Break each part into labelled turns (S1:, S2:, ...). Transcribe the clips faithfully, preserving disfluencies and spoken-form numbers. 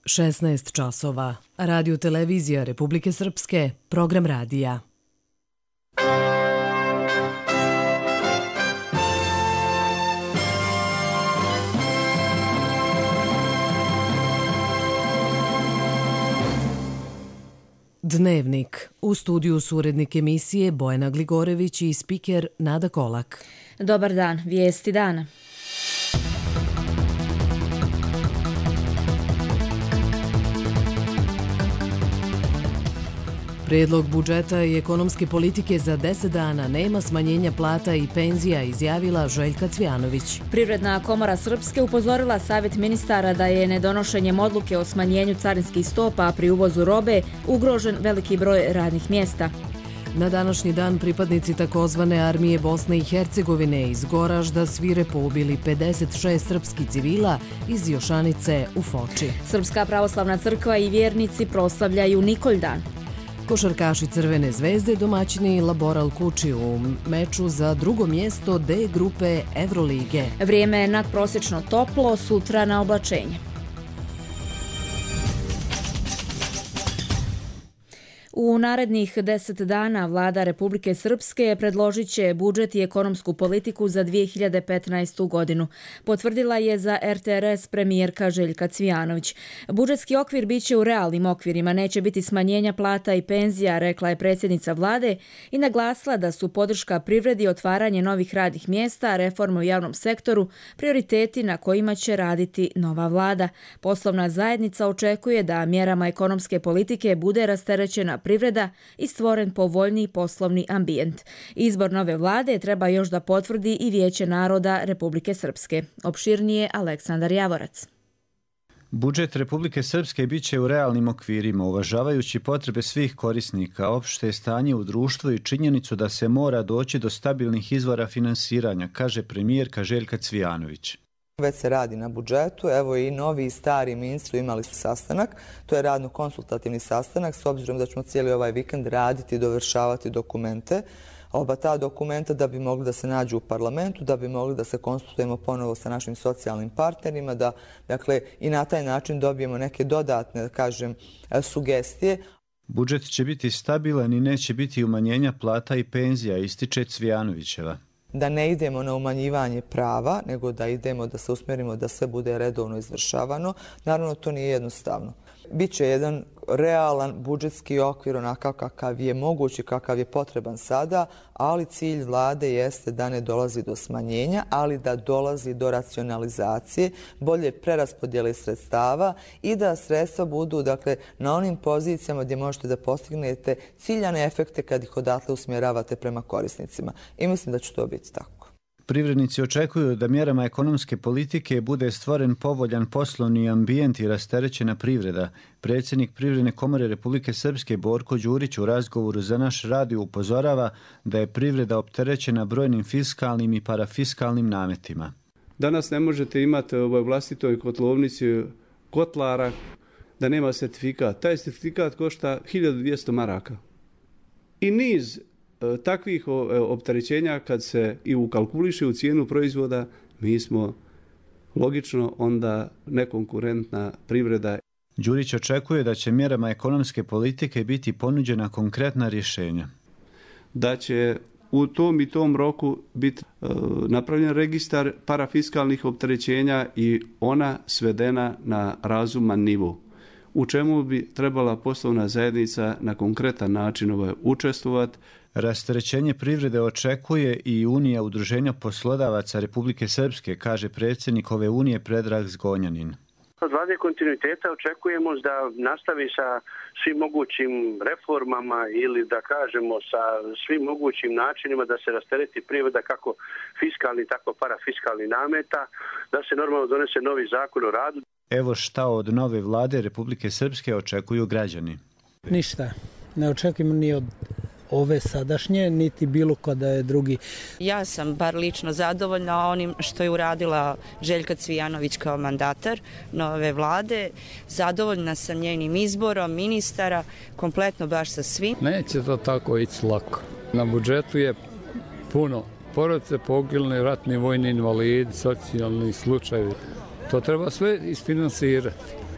S1: šesnaest časova. Radio televizija Republike Srpske, program radija. Dnevnik. U studiju su urednik emisije Bojana Gligorević i spiker Nada Kolak.
S2: Dobar dan, vijesti dana.
S1: Prijedlog budžeta i ekonomske politike za deset dana nema smanjenja plata i penzija, izjavila Željka Cvijanović.
S2: Privredna komora Srpske upozorila Savjet ministara da je nedonošenjem odluke o smanjenju carinskih stopa pri uvozu robe ugrožen veliki broj radnih mjesta.
S1: Na današnji dan pripadnici takozvane armije Bosne i Hercegovine iz Goražda svirepo ubili pedeset šest srpskih civila iz Jošanice u Foči.
S2: Srpska pravoslavna crkva i vjernici proslavljaju Nikoldan.
S1: Košarkaši Crvene zvezde domaćini Laboral Kuči u meču za drugo mjesto D grupe Evrolige.
S2: Vrijeme je nadprosječno toplo, sutra na oblačenje. U narednih deset dana vlada Republike Srpske predložit će budžet i ekonomsku politiku za dvije hiljade petnaestu. godinu. Potvrdila je za R T R S premijerka Željka Cvijanović. Budžetski okvir biće u realnim okvirima, neće biti smanjenja plata i penzija, rekla je predsjednica vlade i naglasila da su podrška privredi, otvaranje novih radnih mjesta, reforme u javnom sektoru prioriteti na kojima će raditi nova vlada. Poslovna zajednica očekuje da mjerama ekonomske politike bude rasterećena privreda i stvoren povoljniji poslovni ambijent. Izbor nove vlade treba još da potvrdi i Vijeće naroda Republike Srpske. Opširnije Aleksandar Javorac.
S3: Budžet Republike Srpske biće u realnim okvirima, uvažavajući potrebe svih korisnika, opšte stanje u društvu i činjenicu da se mora doći do stabilnih izvora finansiranja, kaže premijerka Željka Cvijanović.
S4: Već se radi na budžetu, evo i novi i stari ministri imali su sastanak, to je radno-konsultativni sastanak, s obzirom da ćemo cijeli ovaj vikend raditi i dovršavati dokumente. Oba ta dokumenta da bi mogli da se nađu u parlamentu, da bi mogli da se konsultujemo ponovo sa našim socijalnim partnerima, da dakle, i na taj način dobijemo neke dodatne, da kažem, sugestije.
S3: Budžet će biti stabilan i neće biti umanjenja plata i penzija, ističe Cvijanovićeva.
S4: Da ne idemo na umanjivanje prava, nego da idemo da se usmjerimo da sve bude redovno izvršavano. Naravno, to nije jednostavno. Biće jedan realan budžetski okvir onakav kakav je mogući, kakav je potreban sada, ali cilj vlade jeste da ne dolazi do smanjenja, ali da dolazi do racionalizacije, bolje preraspodjele sredstava i da sredstva budu dakle, na onim pozicijama gdje možete da postignete ciljane efekte kad ih odatle usmjeravate prema korisnicima. I mislim da će to biti tako.
S3: Privrednici očekuju da mjerama ekonomske politike bude stvoren povoljan poslovni ambijent i rasterećena privreda. Predsjednik Privredne komore Republike Srpske Borko Đurić u razgovoru za naš radio upozorava da je privreda opterećena brojnim fiskalnim i parafiskalnim nametima.
S5: Danas ne možete imati u vlastitoj kotlovnici kotlara da nema sertifikat. Taj sertifikat košta hiljadu dvjesto maraka. I niz takvih opterećenja kad se i ukalkuliše u cijenu proizvoda, mi smo logično onda nekonkurentna privreda.
S3: Đurić očekuje da će mjerama ekonomske politike biti ponuđena konkretna rješenja.
S5: Da će u tom i tom roku biti e, napravljen registar parafiskalnih opterećenja i ona svedena na razuman nivo, u čemu bi trebala poslovna zajednica na konkretan način ovaj, učestvovati.
S3: Rasterećenje privrede očekuje i Unija udruženja poslodavaca Republike Srpske, kaže predsjednik ove unije Predrag Zgonjanin.
S6: Od vlade kontinuiteta očekujemo da nastavi sa svim mogućim reformama ili da kažemo sa svim mogućim načinima da se rastereti privreda kako fiskalni tako parafiskalni nameta, da se normalno donese novi zakon o radu.
S3: Evo šta od nove vlade Republike Srpske očekuju građani.
S7: Ništa, ne očekujemo ni od ove sadašnje, niti bilo kada je drugi.
S8: Ja sam bar lično zadovoljna onim što je uradila Željka Cvijanović kao mandatar nove vlade. Zadovoljna sam njenim izborom ministara, kompletno baš sa svim.
S9: Neće to tako ići lako. Na budžetu je puno porodice, poginuli, ratni vojni invalidi, socijalni slučajevi. To treba sve isfinansirati.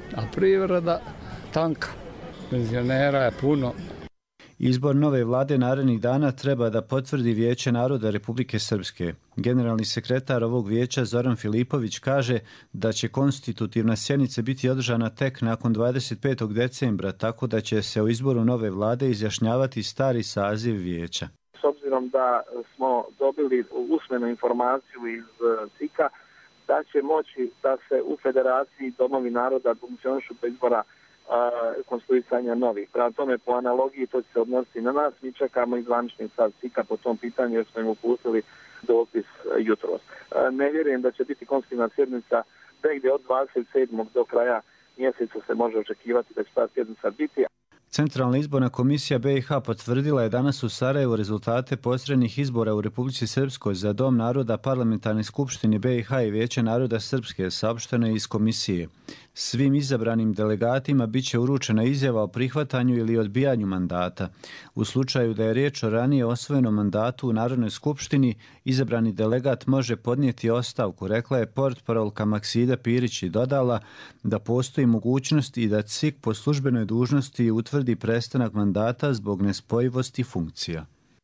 S9: a privreda tanka. Penzionera je puno.
S3: Izbor nove vlade narednih dana treba da potvrdi Vijeće naroda Republike Srpske. Generalni sekretar ovog vijeća Zoran Filipović kaže da će konstitutivna sjednica biti održana tek nakon dvadeset petog decembra, tako da će se o izboru nove vlade izjašnjavati stari saziv vijeća.
S10: S obzirom da smo dobili usmenu informaciju iz S I K-a da će moći da se u Federaciji Domovi naroda funkcionišu bez izbora konstituisanja novih. Prema tome, po analogiji, to će se odnositi na nas. Mi čekamo i zvanični stav S I K-a po tom pitanju, jer smo im uputili dopis jutros. Ne vjerujem da će biti konstitutivna sjednica negdje od dvadeset sedmog do kraja mjeseca se može očekivati da će ta sjednica biti.
S3: Centralna izborna komisija B i H potvrdila je danas u Sarajevu rezultate posrednih izbora u Republici Srpskoj za Dom naroda Parlamentarne skupštine B i H i Vijeće naroda Srpske, saopšteno je iz komisije. Svim izabranim delegatima bit će uručena izjava o prihvatanju ili odbijanju mandata. U slučaju da je riječ o ranije osvojenom mandatu u Narodnoj skupštini, izabrani delegat može podnijeti ostavku, rekla je portparolka Maksida Pirić i dodala da postoji mogućnost i da C I K po službenoj dužnosti utvrdi prestanak mandata zbog nespojivosti funkcija.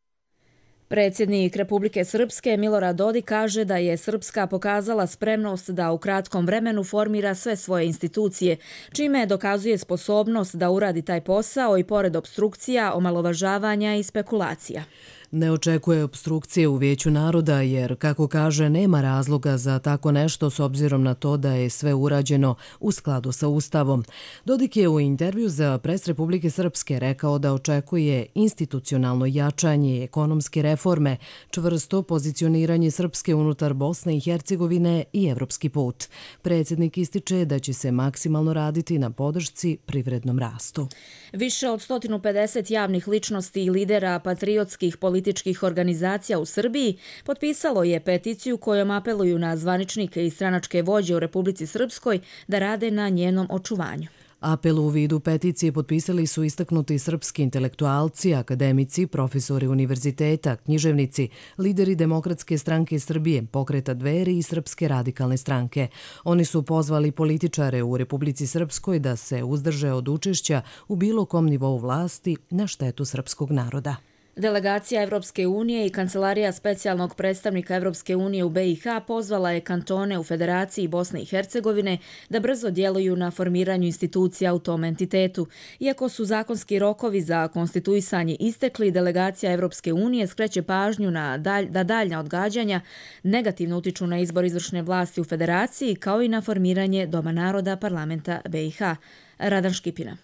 S2: Predsjednik Republike Srpske Milorad Dodik kaže da je Srpska pokazala spremnost da u kratkom vremenu formira sve svoje institucije, čime dokazuje sposobnost da uradi taj posao i pored opstrukcija, omalovažavanja i spekulacija.
S1: Ne očekuje opstrukcije u Vijeću naroda jer, kako kaže, nema razloga za tako nešto s obzirom na to da je sve urađeno u skladu sa Ustavom. Dodik je u intervju za Pres Republike Srpske rekao da očekuje institucionalno jačanje, ekonomske reforme, čvrsto pozicioniranje Srpske unutar Bosne i Hercegovine i evropski put. Predsjednik ističe da će se maksimalno raditi na podršci privrednom rastu.
S2: Više od sto pedeset javnih ličnosti i lidera patriotskih političkih organizacija u Srbiji potpisalo je peticiju kojom apeluju na zvaničnike i stranačke vođe u Republici Srpskoj da rade na njenom očuvanju.
S1: Apel u vidu peticije potpisali su istaknuti srpski intelektualci, akademici, profesori univerziteta, književnici, lideri Demokratske stranke Srbije, Pokreta Dveri i Srpske radikalne stranke. Oni su pozvali političare u Republici Srpskoj da se uzdrže od učešća u bilo kom nivou vlasti na štetu srpskog naroda.
S2: Delegacija Evropske unije i Kancelarija specijalnog predstavnika Evropske unije u B i H pozvala je kantone u Federaciji Bosne i Hercegovine da brzo djeluju na formiranju institucija u tom entitetu. Iako su zakonski rokovi za konstituisanje istekli, delegacija Evropske unije skreće pažnju na dalj, da daljna odgađanja negativno utiču na izbor izvršne vlasti u Federaciji kao i na formiranje Doma naroda parlamenta B i H. Radan Škipina.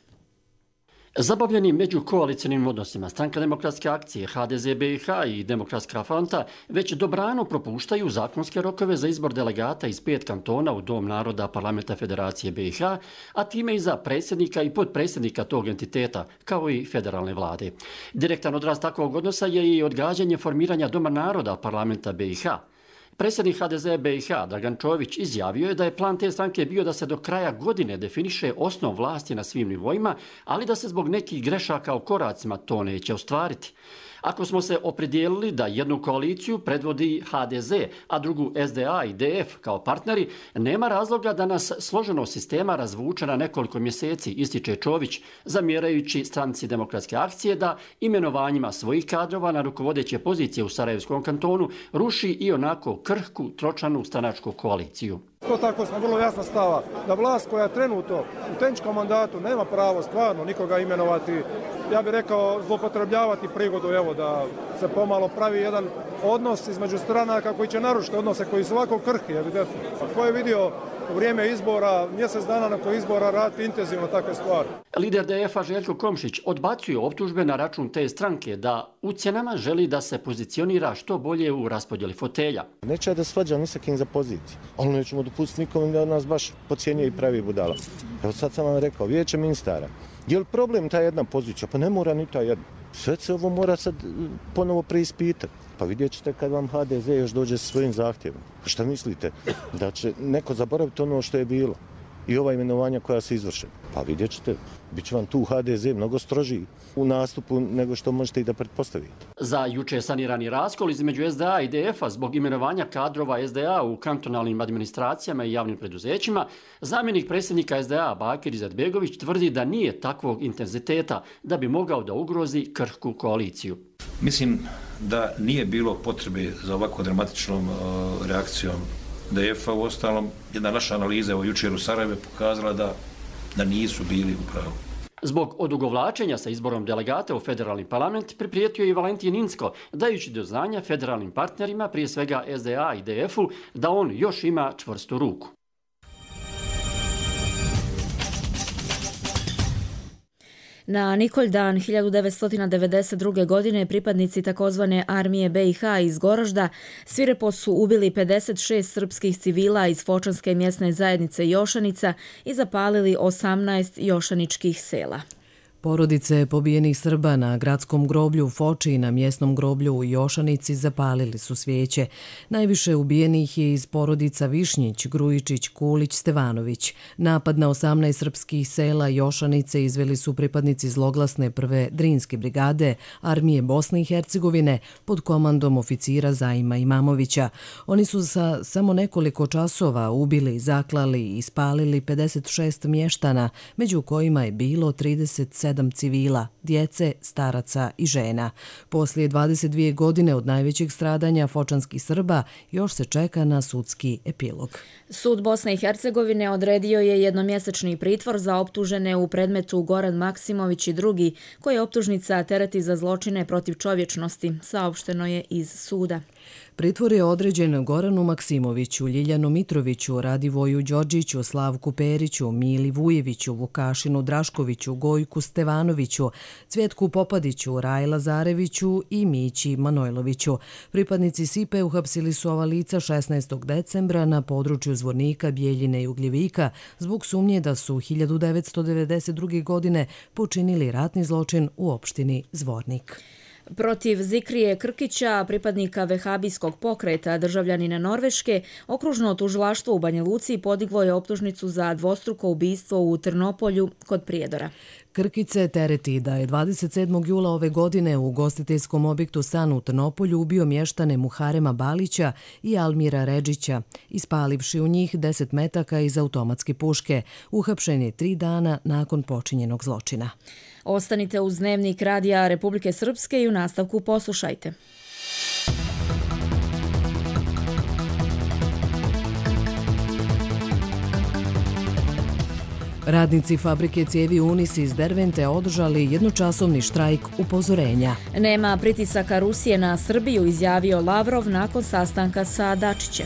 S11: Zabavljeni među koalicijnim odnosima Stranka demokratske akcije, H D Z B i H i Demokratska fronta već dobrano propuštaju zakonske rokove za izbor delegata iz pet kantona u Dom naroda Parlamenta Federacije B i H, a time i za predsjednika i podpredsjednika tog entiteta, kao i federalne vlade. Direktan odraz takvog odnosa je i odgađanje formiranja Doma naroda Parlamenta B i H. Predsjednik H D Z B i H Dragan Čović izjavio je da je plan te stranke bio da se do kraja godine definiše osnov vlasti na svim nivoima, ali da se zbog nekih grešaka u koracima to neće ostvariti. Ako smo se opredijelili da jednu koaliciju predvodi H D Z, a drugu S D A i D F kao partneri, nema razloga da nas složenost sistema razvuče na nekoliko mjeseci, ističe Čović, zamjerajući Stranci demokratske akcije da imenovanjima svojih kadrova na rukovodeće pozicije u Sarajevskom kantonu ruši i onako krhku, tročanu stranačku koaliciju.
S12: To tako smo vrlo jasno stava da vlast koja trenutno u tehničkom mandatu nema pravo stvarno nikoga imenovati, ja bih rekao zloupotrebljavati prigodu, evo da se pomalo pravi jedan odnos između stranaka koji će narušiti odnose koji su ovako krhki, evidentno. Ko je vidio u vrijeme izbora, mjesec dana nakon izbora raditi intenzivno takve stvari.
S11: Lider D F-a Željko Komšić odbacuje optužbe na račun te stranke da ucjenama želi da se pozicionira što bolje u raspodjeli fotelja.
S13: Neće da svađa ni sa kim za poziciju, ali nećemo dopustiti nikom da nas baš pocijenije i pravi budala. Evo sad sam vam rekao, vijeće ministara. Je li problem ta jedna pozicija? Pa ne mora ni ta jedna. Sve se ovo mora sad ponovo preispitati. Pa vidjet ćete kad vam H D Z još dođe sa svojim zahtjevom. Šta mislite? Da će neko zaboraviti ono što je bilo? i ova imenovanja koja se izvršena. Pa vidjet ćete, bit će vam tu H D Z mnogo strožiji u nastupu nego što možete i da pretpostavite.
S11: Za juče sanirani raskol između S D A i D F-a zbog imenovanja kadrova S D A u kantonalnim administracijama i javnim preduzećima, zamjenik predsjednika S D A Bakir Izetbegović tvrdi da nije takvog intenziteta da bi mogao da ugrozi krhku koaliciju.
S14: Mislim da nije bilo potrebe za ovako dramatičnom uh, reakcijom D F-a. U ostalom, jedna naša analiza evo jučer u Sarajevu pokazala da, da nisu bili u pravu.
S11: Zbog odugovlačenja sa izborom delegata u federalni parlament priprijetio je Valentin Inzko, dajući do znanja federalnim partnerima, prije svega S D A i D F-u, da on još ima čvrstu ruku.
S2: Na Nikoldan hiljadu devetsto devedeset druge. godine pripadnici takozvane armije B i H iz Goražda svirepo su ubili pedeset šest srpskih civila iz Fočanske mjesne zajednice Jošanica i zapalili osamnaest jošaničkih sela.
S1: Porodice pobijenih Srba na gradskom groblju u Foči i na mjesnom groblju u Jošanici zapalili su svijeće. Najviše ubijenih je iz porodica Višnjić, Grujičić, Kulić, Stevanović. Napad na osamnaest srpskih sela Jošanice izveli su pripadnici zloglasne prve Drinske brigade armije Bosne i Hercegovine pod komandom oficira Zaima Imamovića. Oni su sa samo nekoliko časova ubili, zaklali i spalili pedeset šest mještana, među kojima je bilo trideset sedam civila, djece, staraca i žena. Poslije dvadeset dvije godine od najvećeg stradanja fočanskih Srba još se čeka na sudski epilog.
S2: Sud Bosne i Hercegovine odredio je jednomjesečni pritvor za optužene u predmetu Goran Maksimović i drugi, koje optužnica tereti za zločine protiv čovječnosti, saopšteno je iz suda.
S1: Pritvor je određen Goranu Maksimoviću, Ljiljanu Mitroviću, Radivoju Đorđiću, Slavku Periću, Mili Vujeviću, Vukašinu Draškoviću, Gojku Stevanoviću, Cvjetku Popadiću, Raj Lazareviću i Mići Manojloviću. Pripadnici S I P E uhapsili su ova lica šesnaestog decembra na području Zvornika, Bijeljine i Ugljevika zbog sumnje da su hiljadu devetsto devedeset druge. godine počinili ratni zločin u opštini Zvornik.
S2: Protiv Zikrije Krkića, pripadnika vehabijskog pokreta, državljanina Norveške, okružno tužilaštvo u Banja Luci podiglo je optužnicu za dvostruko ubistvo u Trnopolju kod Prijedora.
S1: Krkić tereti da je dvadeset sedmog jula ove godine u ugostiteljskom objektu San u Trnopolju ubio mještane Muharema Balića i Almira Redžića, ispalivši u njih deset metaka iz automatske puške. Uhapšen je tri dana nakon počinjenog zločina.
S2: Ostanite uz Dnevnik Radija Republike Srpske i u nastavku poslušajte.
S1: Radnici fabrike cijevi Unis iz Dervente održali jednočasovni štrajk upozorenja.
S2: Nema pritisaka Rusije na Srbiju, izjavio Lavrov nakon sastanka sa Dačićem.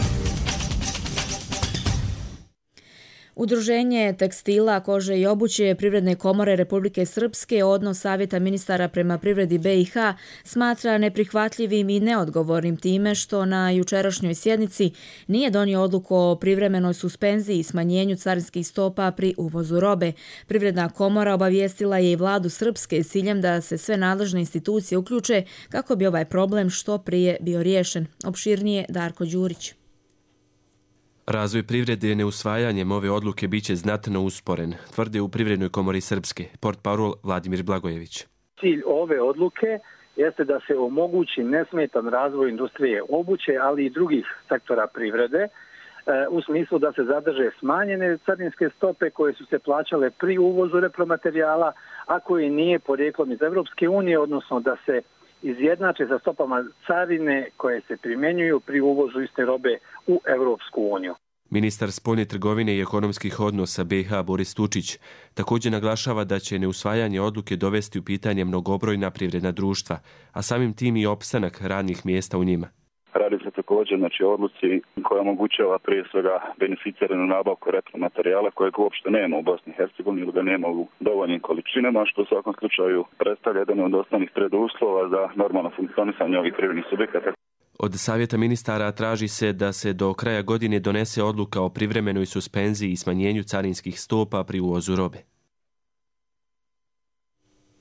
S2: Udruženje tekstila, kože i obuće Privredne komore Republike Srpske odnos Savjeta ministara prema privredi B i H smatra neprihvatljivim i neodgovornim time što na jučerašnjoj sjednici nije donio odluku o privremenoj suspenziji i smanjenju carinskih stopa pri uvozu robe. Privredna komora obavijestila je i vladu Srpske s ciljem da se sve nadležne institucije uključe kako bi ovaj problem što prije bio riješen. Opširnije Darko Đurić.
S15: Razvoj privrede neusvajanjem ove odluke biće znatno usporen, tvrde u Privrednoj komori Srpske, portparol Vladimir Blagojević.
S16: Cilj ove odluke jeste da se omogući nesmetan razvoj industrije obuće, ali i drugih sektora privrede, u smislu da se zadrže smanjene carinske stope koje su se plaćale pri uvozu repromaterijala, a koji nije porijeklom iz Evropske unije, odnosno da se izjednače sa stopama carine koje se primjenjuju pri uvozu iste robe u Evropsku uniju.
S15: Ministar spoljne trgovine i ekonomskih odnosa B i H Boris Tučić također naglašava da će neusvajanje odluke dovesti u pitanje mnogobrojna privredna društva, a samim tim i opstanak radnih mjesta u njima.
S17: Radi se također znači, o odluci koja omogućava prije svega beneficiranu nabavku repromaterijala kojeg uopšte nema u Bosni i Hercegovini ili ga nema u dovoljnim količinama, što u svakom slučaju predstavlja jedan od osnovnih preduslova za normalno funkcionisanje ovih privrednih subjekata.
S15: Od Savjeta ministara traži se da se do kraja godine donese odluka o privremenoj suspenziji i smanjenju carinskih stopa pri uvozu robe.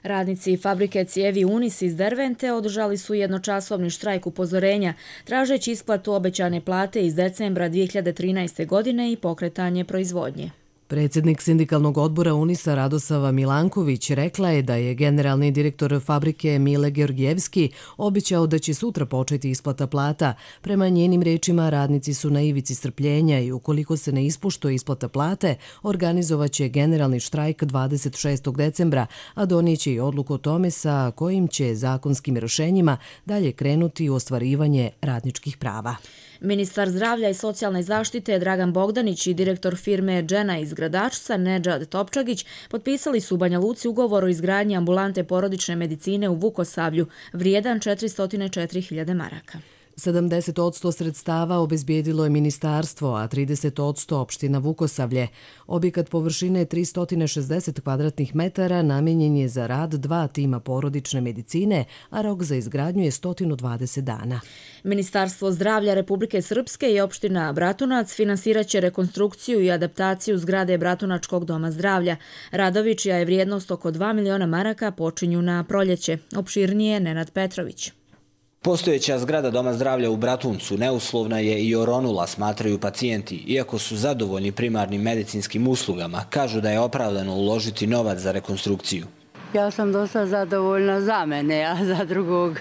S2: Radnici fabrike cijevi Unis iz Dervente održali su jednočasovni štrajk upozorenja, tražeći isplatu obećane plate iz decembra dvije hiljade trinaeste. godine i pokretanje proizvodnje.
S1: Predsjednik sindikalnog odbora Unisa Radosava Milanković rekla je da je generalni direktor fabrike Mile Georgijevski obećao da će sutra početi isplata plata. Prema njenim rečima, radnici su na ivici strpljenja i ukoliko se ne ispoštuje isplata plate, organizovaće generalni štrajk dvadeset šestog decembra, a donijeće i odluku o tome sa kojim će zakonskim rješenjima dalje krenuti u ostvarivanje radničkih prava.
S2: Ministar zdravlja i socijalne zaštite Dragan Bogdanić i direktor firme Džena iz Gradačca Nedžad Topčagić potpisali su u Banja Luci ugovor o izgradnji ambulante porodične medicine u Vukosavlju, vrijedan četiristo četiri hiljade maraka.
S1: sedamdeset posto sredstava obezbijedilo je ministarstvo, a trideset posto opština Vukosavlje. Objekat površine tristo šezdeset kvadratnih metara namijenjen je za rad dva tima porodične medicine, a rok za izgradnju je sto dvadeset dana.
S2: Ministarstvo zdravlja Republike Srpske i opština Bratunac finansiraće rekonstrukciju i adaptaciju zgrade Bratunačkog doma zdravlja. Radovi, čija je vrijednost oko dva miliona maraka, počinju na proljeće. Opširnije Nenad Petrović.
S18: Postojeća zgrada Doma zdravlja u Bratuncu neuslovna je i oronula, smatraju pacijenti. Iako su zadovoljni primarnim medicinskim uslugama, kažu da je opravdano uložiti novac za rekonstrukciju.
S19: Ja sam dosta zadovoljna za mene, a za drugog,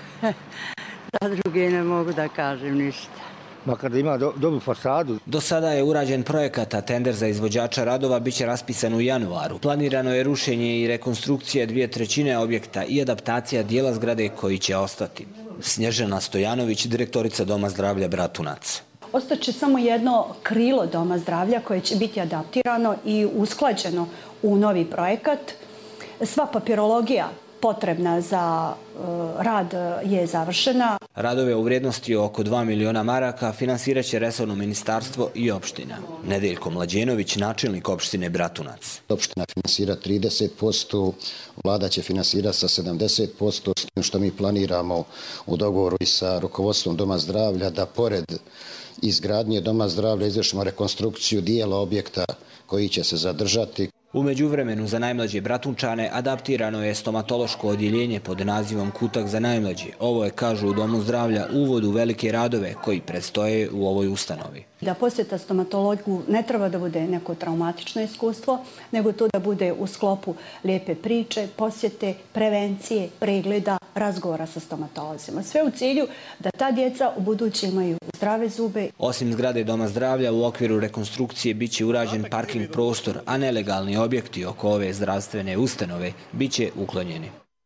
S19: za druge ne mogu da kažem ništa.
S20: Makar da ima do, dobru fasadu.
S18: Do sada je urađen projekat, a tender za izvođača radova biće raspisan u januaru. Planirano je rušenje i rekonstrukcija dvije trećine objekta i adaptacija dijela zgrade koji će ostati. Snježana Stojanović, direktorica Doma zdravlja Bratunac.
S21: Ostaće samo jedno krilo Doma zdravlja koje će biti adaptirano i usklađeno u novi projekat. Sva papirologija potrebna za uh, rad je završena.
S18: Radove u vrijednosti oko dva miliona maraka finansirat će resorno ministarstvo i opština. Nedeljko Mlađenović, načelnik opštine Bratunac.
S22: Opština finansira trideset posto, vlada će finansirati sa sedamdeset posto, s tim što mi planiramo u dogovoru i sa rukovodstvom Doma zdravlja da pored izgradnje Doma zdravlja izvršimo rekonstrukciju dijela objekta koji će se zadržati.
S18: U međuvremenu za najmlađe Bratunčane adaptirano je stomatološko odjeljenje pod nazivom Kutak za najmlađe. Ovo je, kažu u Domu zdravlja, uvod u velike radove koji predstoje u ovoj ustanovi.
S21: Da posjeta stomatologu ne treba da bude neko traumatično iskustvo, nego to da bude u sklopu lijepe priče, posjete, prevencije, pregleda, razgovora sa stomatolozima. Sve u cilju da ta djeca u budući imaju zdrave zube.
S18: Osim zgrade Doma zdravlja, u okviru rekonstrukcije biće urađen parking prostor, a nelegalni objekti oko ove zdravstvene ustanove biće uklonjeni.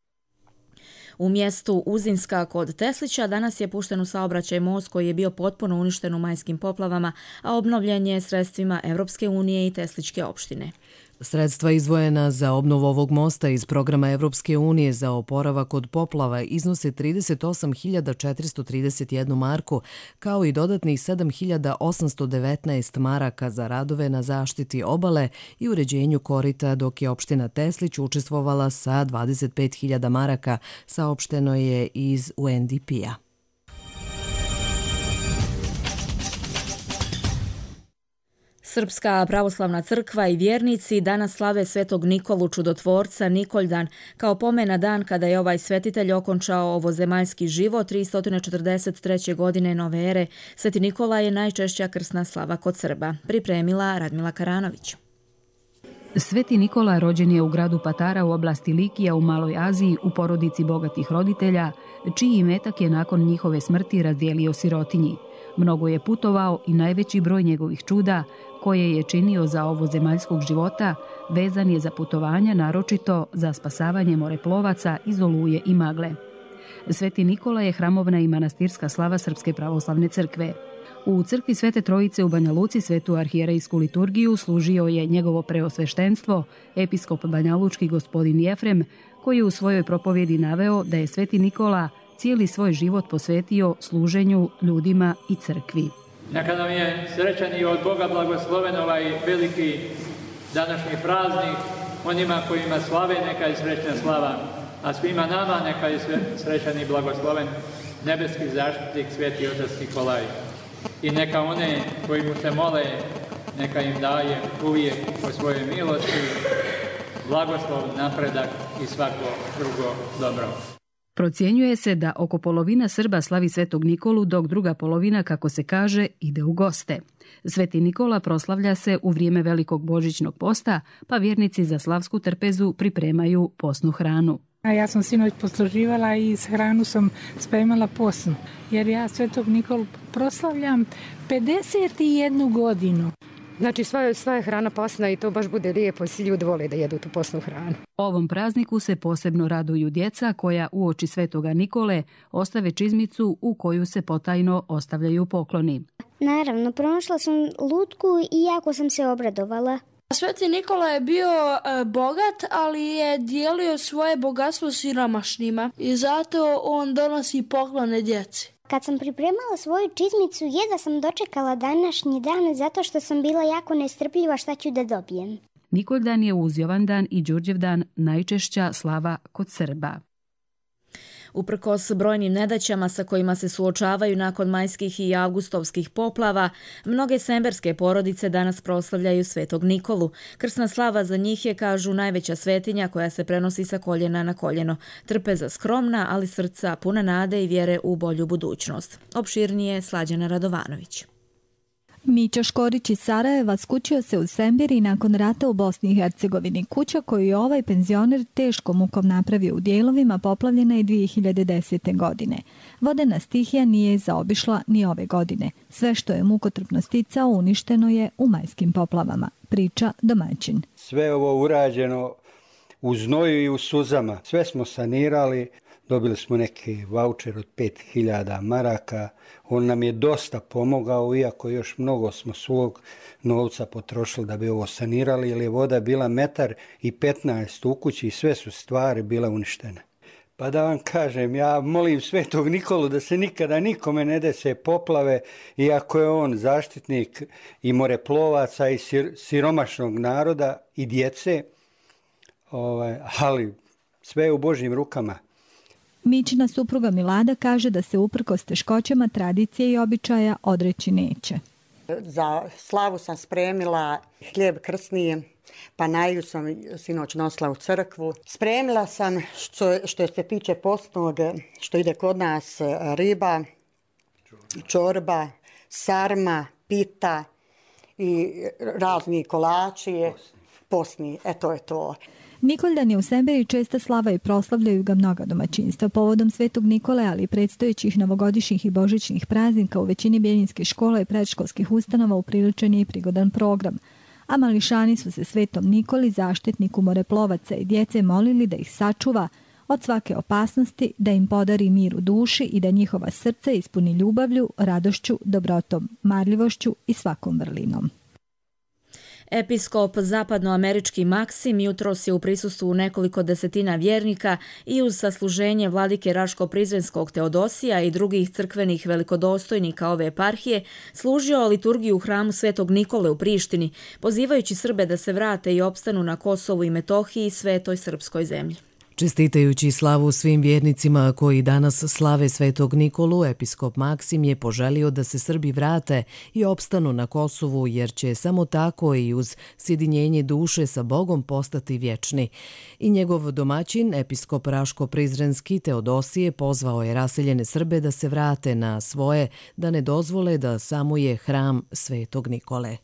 S2: U mjestu Uzinska kod Teslića danas je pušten u saobraćaj most koji je bio potpuno uništen u majskim poplavama, a obnovljen je sredstvima Evropske unije i Tesličke opštine.
S1: Sredstva izdvojena za obnovu ovog mosta iz programa Evropske unije za oporavak od poplava iznose trideset osam hiljada četiristo trideset jednu marku, kao i dodatnih sedam hiljada osamsto devetnaest maraka za radove na zaštiti obale i uređenju korita, dok je opština Teslić učestvovala sa dvadeset pet hiljada maraka, saopšteno je iz U N D P-a.
S2: Srpska pravoslavna crkva i vjernici danas slave Svetog Nikolu Čudotvorca Nikoljdan kao pomen na dan kada je ovaj svetitelj okončao ovozemaljski život tristo četrdeset treće. godine nove ere. Sveti Nikola je najčešća krsna slava kod Srba. Pripremila Radmila Karanović.
S23: Sveti Nikola rođen je u gradu Patara u oblasti Likija u Maloj Aziji u porodici bogatih roditelja, čiji imetak je nakon njihove smrti razdijelio sirotinji. Mnogo je putovao i najveći broj njegovih čuda, koje je činio za ovozemaljskog života, vezan je za putovanja, naročito za spasavanje moreplovaca iz oluje i magle. Sveti Nikola je hramovna i manastirska slava Srpske pravoslavne crkve. U crkvi Svete Trojice u Banja Luci svetu arhijerejsku liturgiju služio je njegovo preosveštenstvo, episkop banjalučki gospodin Jefrem, koji u svojoj propovjedi naveo da je Sveti Nikola cijeli svoj život posvetio služenju ljudima i crkvi.
S24: Neka nam je srećan i od Boga blagosloven ovaj veliki današnji praznik, onima kojima slave neka je srećna slava, a svima nama neka je srećan i blagosloven nebeski zaštitnik Sveti Otac Nikolaj. I neka one koji mu se mole, neka im daje uvijek po svojoj milosti blagoslov, napredak i svako drugo dobro.
S23: Procjenjuje se da oko polovina Srba slavi Svetog Nikolu, dok druga polovina, kako se kaže, ide u goste. Sveti Nikola proslavlja se u vrijeme Velikog božićnog posta, pa vjernici za slavsku trpezu pripremaju posnu hranu.
S4: A ja sam sinoć posluživala i s hranu sam spremala posnu, jer ja Svetog Nikolu proslavljam pedeset jednu godinu.
S5: Znači sva, sva je hrana posna i to baš bude lijepo i svi ljudi vole da jedu tu posnu hranu.
S23: Ovom prazniku se posebno raduju djeca koja uoči Svetoga Nikole ostave čizmicu u koju se potajno ostavljaju pokloni.
S6: Naravno, pronašla sam lutku i jako sam se obradovala.
S7: Sveti Nikola je bio e, bogat, ali je dijelio svoje bogatstvo siromašnima i zato on donosi poklone djeci.
S6: Kad sam pripremala svoju čizmicu, jedva sam dočekala današnji dan zato što sam bila jako nestrpljiva šta ću da dobijem.
S23: Nikoldan je uz Jovandan i Đurđevdan najčešća slava kod Srba.
S2: Uprkos brojnim nedaćama sa kojima se suočavaju nakon majskih i avgustovskih poplava, mnoge semberske porodice danas proslavljaju Svetog Nikolu. Krsna slava za njih je, kažu, najveća svetinja koja se prenosi sa koljena na koljeno. Trpeza skromna, ali srca puna nade i vjere u bolju budućnost. Opširnije Slađana Radovanović.
S25: Mića Škorić iz Sarajeva skućio se u Sembiri nakon rata u Bosni i Hercegovini. Kuća koju je ovaj penzioner teškom mukom napravio u dijelovima poplavljena je dvije hiljade desete. godine. Vodena stihija nije zaobišla ni ove godine. Sve što je mukotrpno sticao uništeno je u majskim poplavama, priča domaćin.
S26: Sve ovo urađeno u znoju i u suzama. Sve smo sanirali. Dobili smo neki vaučer od pet hiljada maraka. On nam je dosta pomogao, iako još mnogo smo svog novca potrošili da bi ovo sanirali, jer je voda bila metar i petnaest u kući i sve su stvari bile uništene. Pa da vam kažem, ja molim Svetog Nikolu da se nikada nikome ne dese poplave, iako je on zaštitnik i moreplovaca i sir, siromašnog naroda i djece, ovaj, ali sve je u Božjim rukama.
S25: Mićina supruga Milada kaže da se uprkos teškoćama tradicije i običaja odreći neće.
S27: Za slavu sam spremila hljeb krsni, pa naju sam sinoć nosila u crkvu. Spremila sam što, što se tiče postnog, što ide kod nas, riba, čorba, sarma, pita i razni kolači, posni, eto je to.
S25: Nikoldan je u Semberi česta slava i proslavljaju ga mnoga domaćinstva. Povodom Svetog Nikole, ali i predstojećih novogodišnjih i božićnih praznika u većini bjeljinskih škola i predškolskih ustanova upriličen je i prigodan program. A mališani su se Svetom Nikoli, zaštitniku moreplovaca i djece, molili da ih sačuva od svake opasnosti, da im podari mir u duši i da njihova srca ispuni ljubavlju, radošću, dobrotom, marljivošću i svakom vrlinom.
S2: Episkop zapadnoamerički Maksim jutros je u prisustvu nekoliko desetina vjernika i uz sasluženje vladike Raško-Prizrenskog Teodosija i drugih crkvenih velikodostojnika ove eparhije služio liturgiju u hramu Svetog Nikole u Prištini, pozivajući Srbe da se vrate i opstanu na Kosovu i Metohiji, svetoj srpskoj zemlji.
S1: Čestitajući slavu svim vjernicima koji danas slave Svetog Nikolu, episkop Maksim je poželio da se Srbi vrate i opstanu na Kosovu, jer će samo tako i uz sjedinjenje duše sa Bogom postati vječni. I njegov domaćin, episkop Raško-Prizrenski Teodosije, pozvao je raseljene Srbe da se vrate na svoje, da ne dozvole da samo je hram Svetog Nikole.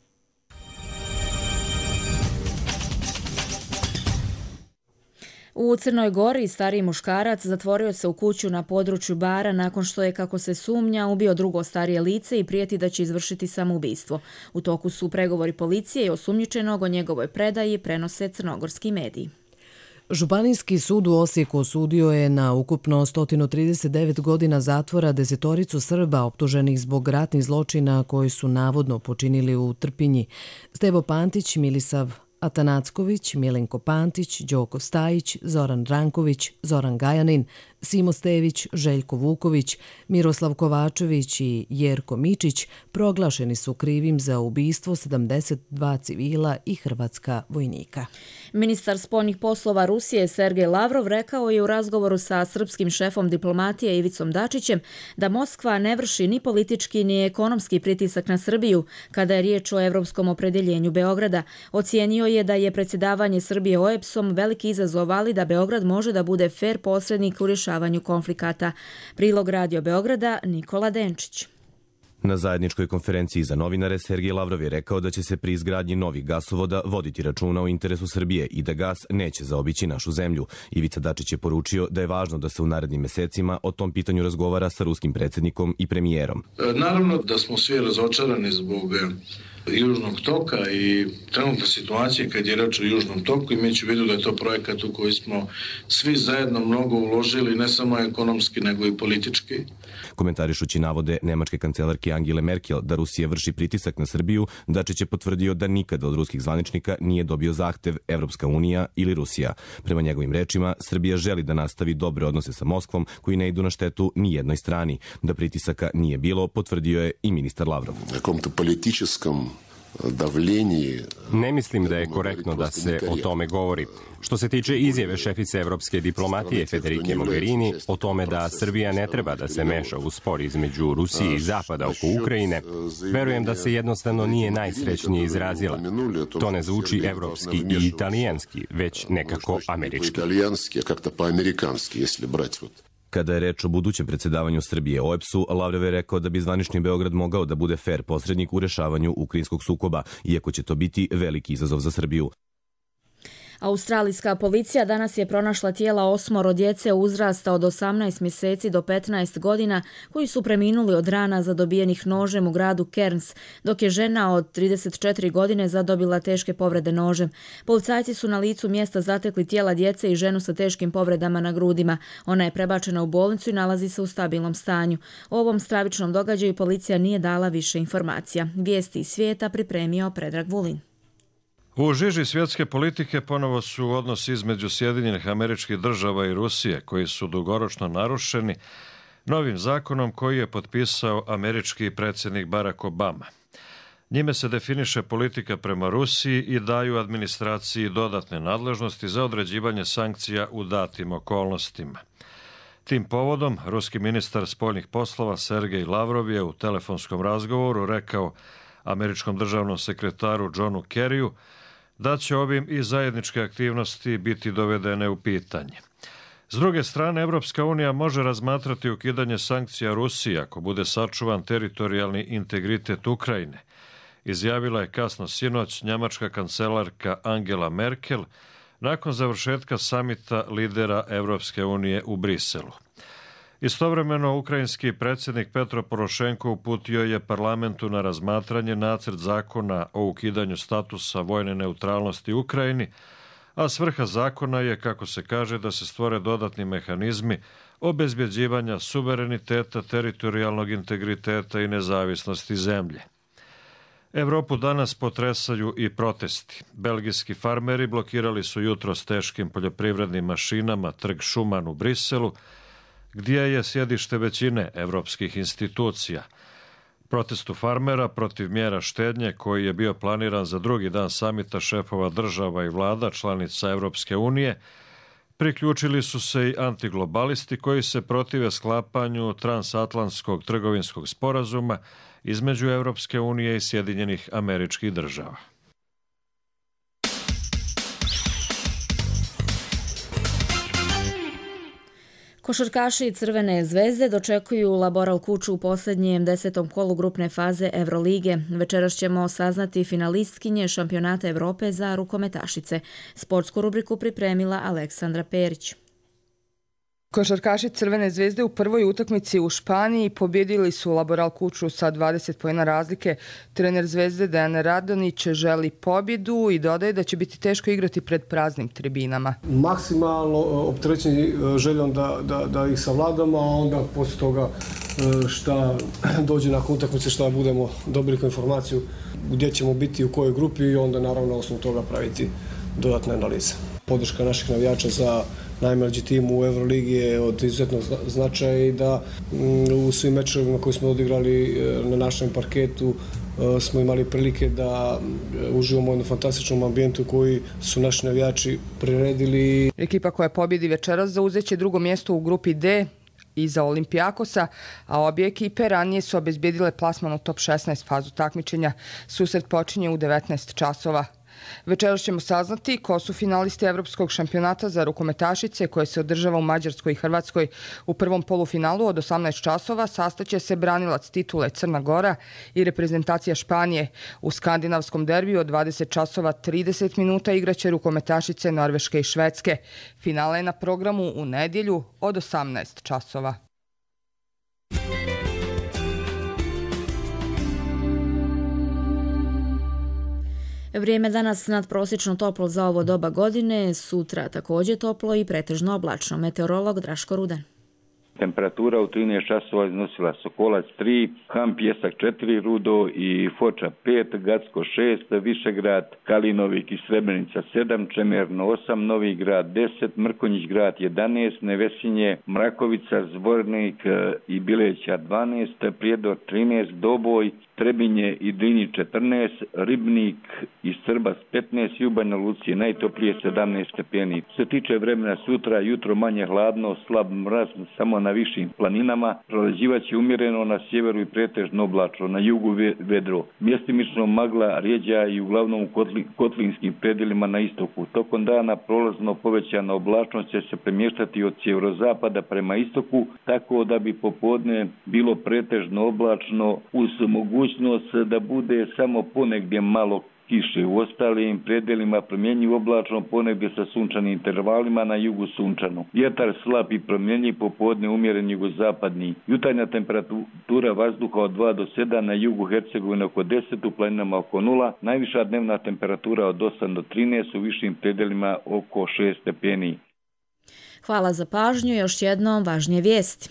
S2: U Crnoj Gori stariji muškarac zatvorio se u kuću na području Bara nakon što je, kako se sumnja, ubio drugo starije lice i prijeti da će izvršiti samoubistvo. U toku su pregovori policije i osumnjičenog o njegovoj predaji prenose crnogorski mediji.
S1: Županijski sud u Osijeku osudio je na ukupno sto trideset devet godina zatvora desetoricu Srba optuženih zbog ratnih zločina koji su navodno počinili u Trpinji. Stevo Pantić, Milisav Atanacković, Milenko Pantić, Đoko Stajić, Zoran Ranković, Zoran Gajanin, Simo Stević, Željko Vuković, Miroslav Kovačević i Jerko Mičić proglašeni su krivim za ubistvo sedamdeset dva civila i hrvatska vojnika.
S2: Ministar spoljnih poslova Rusije Sergej Lavrov rekao je u razgovoru sa srpskim šefom diplomatije Ivicom Dačićem da Moskva ne vrši ni politički ni ekonomski pritisak na Srbiju kada je riječ o evropskom opredjeljenju Beograda. Ocijenio je da je predsjedavanje Srbije O E B S-om veliki izazov, ali da Beograd može da bude fer posrednik u rješavanju konflikata. Prilog Radio Beograda Nikola Denčić.
S3: Na zajedničkoj konferenciji za novinare Sergej Lavrov je rekao da će se pri izgradnji novih gasovoda voditi računa o interesu Srbije i da gas neće zaobići našu zemlju. Ivica Dačić je poručio da je važno da se u narednim mesecima o tom pitanju razgovara sa ruskim predsjednikom i premijerom.
S8: Naravno da smo svi razočarani zbog Južnog toka i trenutne situacije kad je reč o Južnom toku, imajući u vidu da je to projekat u koji smo svi zajedno mnogo uložili, ne samo ekonomski nego i politički.
S3: Komentarišući navode nemačke kancelarke Angele Merkel da Rusija vrši pritisak na Srbiju, Dačić je potvrdio da nikada od ruskih zvaničnika nije dobio zahtev Evropska unija ili Rusija. Prema njegovim rečima, Srbija želi da nastavi dobre odnose sa Moskvom koji ne idu na štetu ni jednoj strani. Da pritisaka nije bilo, potvrdio je i ministar Lavrov.
S9: Ne mislim da je korektno da se o tome govori. Što se tiče izjave šefice evropske diplomatije Federike Mogherini o tome da Srbija ne treba da se meša u spor između Rusije i Zapada oko Ukrajine, verujem da se jednostavno nije najsrećnije izrazila. To ne zvuči evropski i italijanski, već nekako američki.
S3: Kada je reč o budućem predsjedavanju Srbije O E B S-u, Lavrov je rekao da bi zvanični Beograd mogao da bude fer posrednik u rješavanju ukrajinskog sukoba, iako će to biti veliki izazov za Srbiju.
S2: Australijska policija danas je pronašla tijela osmoro djece uzrasta od osamnaest mjeseci do petnaest godina koji su preminuli od rana zadobijenih nožem u gradu Cairns, dok je žena od trideset četiri godine zadobila teške povrede nožem. Policajci su na licu mjesta zatekli tijela djece i ženu sa teškim povredama na grudima. Ona je prebačena u bolnicu i nalazi se u stabilnom stanju. O ovom stravičnom događaju policija nije dala više informacija. Vijesti iz svijeta pripremio Predrag Vulin.
S10: U žiži svjetske politike ponovo su odnosi između Sjedinjenih Američkih Država i Rusije, koji su dugoročno narušeni novim zakonom koji je potpisao američki predsjednik Barack Obama. Njime se definiše politika prema Rusiji i daju administraciji dodatne nadležnosti za određivanje sankcija u datim okolnostima. Tim povodom, ruski ministar spoljnih poslova Sergej Lavrov je u telefonskom razgovoru rekao američkom državnom sekretaru Johnu Kerryu da će ovim i zajedničke aktivnosti biti dovedene u pitanje. S druge strane, Evropska unija može razmatrati ukidanje sankcija Rusiji ako bude sačuvan teritorijalni integritet Ukrajine, izjavila je kasno sinoć njemačka kancelarka Angela Merkel nakon završetka samita lidera Evropske unije u Briselu. Istovremeno, ukrajinski predsjednik Petro Porošenko uputio je parlamentu na razmatranje nacrt zakona o ukidanju statusa vojne neutralnosti Ukrajini, a svrha zakona je, kako se kaže, da se stvore dodatni mehanizmi obezbjeđivanja suvereniteta, teritorijalnog integriteta i nezavisnosti zemlje. Evropu danas potresaju i protesti. Belgijski farmeri blokirali su jutro s teškim poljoprivrednim mašinama trg Šuman u Briselu, gdje je sjedište većine evropskih institucija. Protestu farmera protiv mjera štednje koji je bio planiran za drugi dan samita šefova država i vlada članica Evropske unije, priključili su se i antiglobalisti koji se protive sklapanju transatlantskog trgovinskog sporazuma između Evropske unije i Sjedinjenih Američkih Država.
S2: Košarkaši Crvene zvezde dočekuju Laboral kuću u posljednjem desetom kolu grupne faze Evrolige. Večeras ćemo saznati finalistkinje šampionata Evrope za rukometašice. Sportsku rubriku pripremila Aleksandra Perić.
S12: Košarkaši Crvene zvezde u prvoj utakmici u Španiji pobjedili su Laboral kuću sa dvadeset poena razlike. Trener Zvezde Dejan Radonjić želi pobjedu i dodaje da će biti teško igrati pred praznim tribinama.
S13: Maksimalno opterećeni željom da, da, da ih savladamo, a onda poslije toga šta dođe nakon utakmice, šta budemo dobili kao informaciju gdje ćemo biti, u kojoj grupi i onda naravno osnovu toga praviti dodatne analize. Podrška naših navijača za najmlađi tim u Euroligi je od izuzetnog značaja i da u svim mečevima koji smo odigrali na našem parketu smo imali prilike da uživamo u jednom fantastičnom ambijentu koji su naši navijači priredili.
S12: Ekipa koja pobjedi večeras zauzeće drugo mjesto u grupi D iza Olimpijakosa, a obje ekipe ranije su obezbjedile plasman u top šesnaest fazu takmičenja. Susret počinje u devetnaest časova. Večeras ćemo saznati ko su finalisti Evropskog šampionata za rukometašice koje se održava u Mađarskoj i Hrvatskoj. U prvom polufinalu od osamnaest časova sastaće se branilac titule Crna Gora i reprezentacija Španije. U skandinavskom derbiju od dvadeset časova trideset minuta igraće rukometašice Norveške i Švedske. Finale je na programu u nedjelju od osamnaest časova.
S2: Vrijeme danas nadprosječno toplo za ovo doba godine, sutra također toplo i pretežno oblačno. Meteorolog Draško Rudan.
S11: Temperatura u trinaest časova iznosila Sokolac tri, Han Pjesak četiri, Rudo i Foča pet, Gacko šest, Višegrad, Kalinovik i Srebrenica sedam, Čemerno osam, Novi Grad deset, Mrkonjić Grad jedanaest, Nevesinje, Mrakovica, Zvornik i Bileća dvanaest, Prijedor trinaest, Doboj, Trebinje i Drini četrnaest, Ribnik i Srbas petnaest i u Banja Luci najtoplije sedamnaest stepeni. Što se tiče vremena sutra, jutro manje hladno, slab mraz samo na višim planinama, proleđivaće umjereno na sjeveru i pretežno oblačno, na jugu vedro. Mjestimično magla, rijeđa i uglavnom u kotli, kotlinskim predjelima na istoku. Tokom dana prolazno povećana oblačnost će se premještati od sjeverozapada prema istoku, tako da bi popodne bilo pretežno oblačno uz mogućnost da bude samo ponegdje malo kiše. U ostalim predjelima promjenjiv oblačno, ponegdje sa sunčanim intervalima, na jugu sunčano. Vjetar slab i promjenjiv, popodne umjeren jugozapadni. Jutarnja temperatura vazduha od dva do sedam, na jugu Hercegovine oko deset, u planinama oko nula. Najviša dnevna temperatura od osam do trinaest, u višim predjelima oko šest stepeni.
S2: Hvala za pažnju. Još jednom važnije vijesti.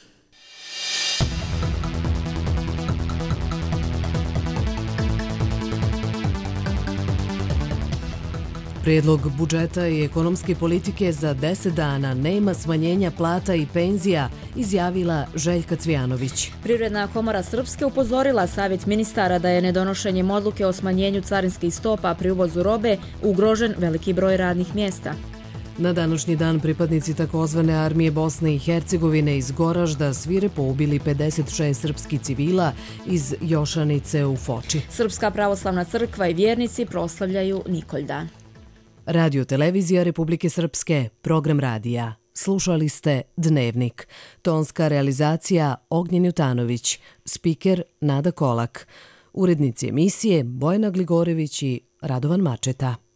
S1: Prijedlog budžeta i ekonomske politike za deset dana nema smanjenja plata i penzija, izjavila Željka Cvijanović.
S2: Privredna komora Srpske upozorila Savjet ministara da je nedonošenjem odluke o smanjenju carinskih stopa pri uvozu robe ugrožen veliki broj radnih mjesta.
S1: Na današnji dan pripadnici takozvane armije Bosne i Hercegovine iz Goražda svirepo ubili pedeset šest srpskih civila iz Jošanice u Foči.
S2: Srpska pravoslavna crkva i vjernici proslavljaju Nikoljdan.
S1: Radio Televizija Republike Srpske, program radija. Slušali ste Dnevnik. Tonska realizacija Ognjen Jutanović, spiker Nada Kolak. Urednici emisije Bojana Gligorević i Radovan Mačeta.